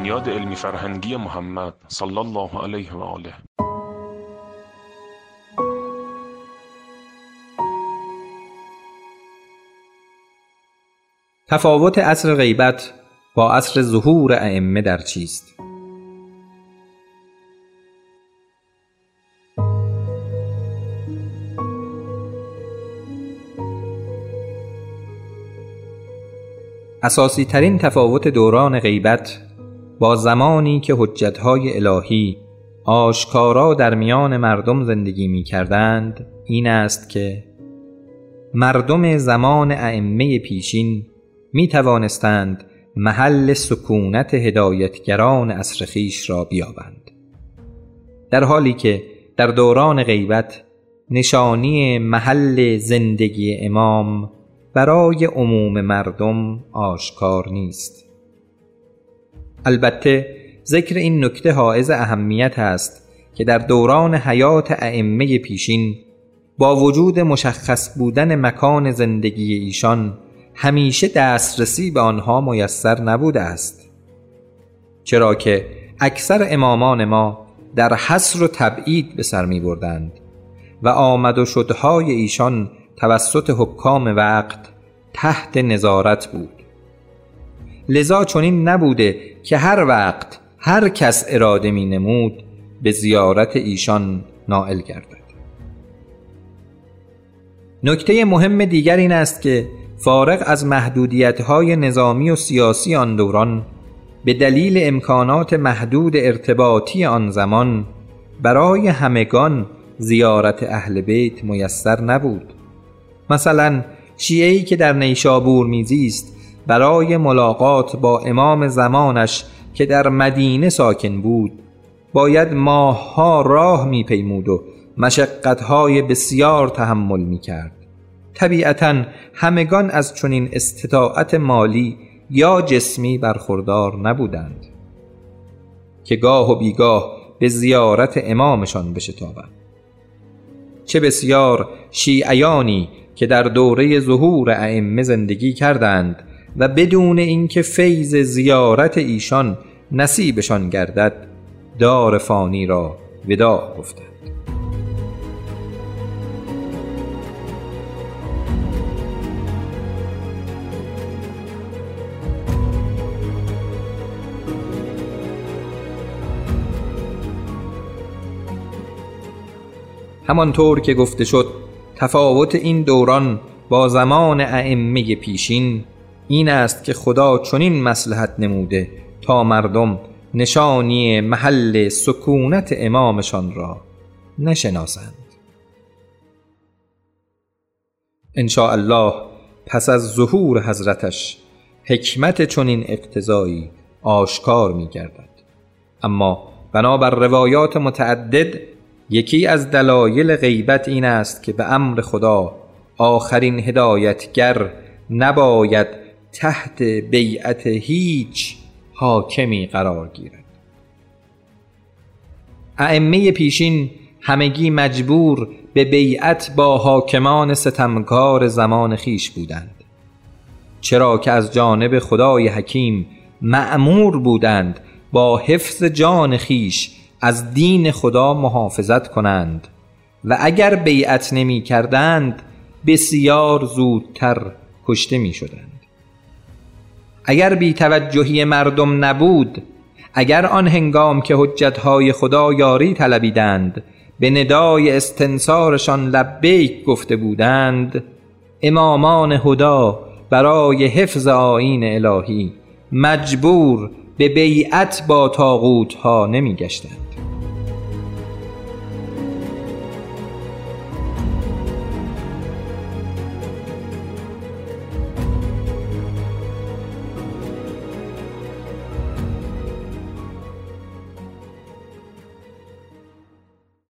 بنیاد علمی فرهنگی محمد صلی الله علیه و آله. تفاوت عصر غیبت با عصر ظهور ائمه در چیست؟ اساسی ترین تفاوت دوران غیبت با زمانی که حجت‌های الهی آشکارا در میان مردم زندگی می کردند این است که مردم زمان ائمه پیشین می توانستند محل سکونت هدایتگران عصر خویش را بیابند، در حالی که در دوران غیبت نشانی محل زندگی امام برای عموم مردم آشکار نیست. البته ذکر این نکته حائز اهمیت است که در دوران حیات ائمه پیشین با وجود مشخص بودن مکان زندگی ایشان همیشه دسترسی به آنها میسر نبوده است، چرا که اکثر امامان ما در حصر و تبعید به سر می بردند و آمد و شدهای ایشان توسط حکام وقت تحت نظارت بود. لذا چنین نبوده که هر وقت هر کس اراده می نمود به زیارت ایشان نائل گردد. نکته مهم دیگر این است که فارغ از محدودیت‌های نظامی و سیاسی آن دوران، به دلیل امکانات محدود ارتباطی آن زمان برای همگان زیارت اهل بیت میسر نبود. مثلا شیعه‌ای که در نیشابور میزیست برای ملاقات با امام زمانش که در مدینه ساکن بود باید ماه‌ها راه می‌پیمود و مشقت‌های بسیار تحمل می‌کرد. طبیعتاً همگان از چنین استطاعت مالی یا جسمی برخوردار نبودند که گاه و بیگاه به زیارت امامشان بشتابند. چه بسیار شیعیانی که در دوره ظهور ائمه زندگی کردند و بدون اینکه فیض زیارت ایشان نصیبشان گردد دار فانی را وداع گفتند. همانطور که گفته شد تفاوت این دوران با زمان ائمه پیشین این است که خدا چنین مصلحت نموده تا مردم نشانی محل سکونت امامشان را نشناسند. ان شاء الله پس از ظهور حضرتش حکمت چنین اقتضایی آشکار می گردد، اما بنابر روایات متعدد یکی از دلایل غیبت این است که به امر خدا آخرین هدایتگر نباید تحت بیعت هیچ حاکمی قرار گیرد. ائمه پیشین همگی مجبور به بیعت با حاکمان ستمکار زمان خیش بودند، چرا که از جانب خدای حکیم مأمور بودند با حفظ جان خیش از دین خدا محافظت کنند و اگر بیعت نمی کردند بسیار زودتر کشته می شدند. اگر بی توجهی مردم نبود، اگر آن هنگام که حجتهای خدا یاری طلبیدند به ندای استنصارشان لبیک گفته بودند، امامان هدا برای حفظ آیین الهی مجبور به بیعت با طاغوتها نمی گشتند.